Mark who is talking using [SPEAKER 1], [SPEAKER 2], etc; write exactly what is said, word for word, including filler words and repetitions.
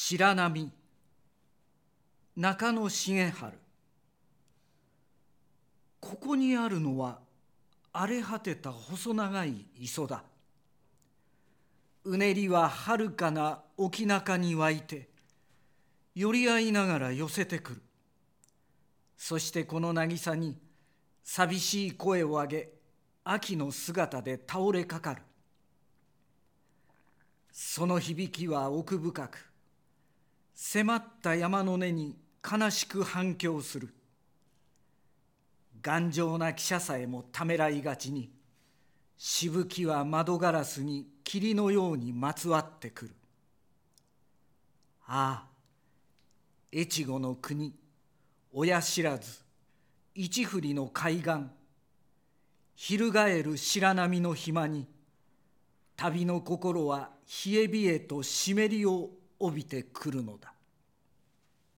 [SPEAKER 1] 白波、中野茂春。ここにあるのは荒れ果てた細長い磯だ。うねりははるかな沖中に湧いて寄り合いながら寄せてくる。そしてこの渚に寂しい声を上げ、秋の姿で倒れかかる。その響きは奥深く、迫った山の根に悲しく反響する。頑丈な汽車さえもためらいがちに、しぶきは窓ガラスに霧のようにまつわってくる。ああ、越後の国、親知らず、一振りの海岸、翻る白波の暇に、旅の心は冷え冷えと湿りを帯びてくるのだ。